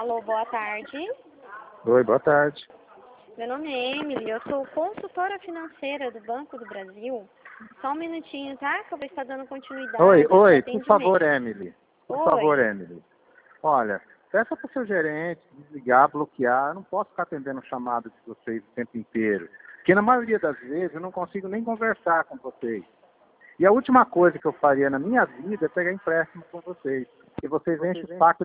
Alô, boa tarde. Oi, boa tarde. Meu nome é Emily, eu sou consultora financeira do Banco do Brasil. Só um minutinho, tá? Que eu vou estar dando continuidade ao Oi, atendimento. por favor, Emily. Por favor, Oi. Emily. Olha, peça para o seu gerente desligar, bloquear. Eu não posso ficar atendendo chamada de vocês o tempo inteiro. Porque na maioria das vezes eu não consigo nem conversar com vocês. E a última coisa que eu faria na minha vida é pegar empréstimo com vocês. E vocês enchem o saco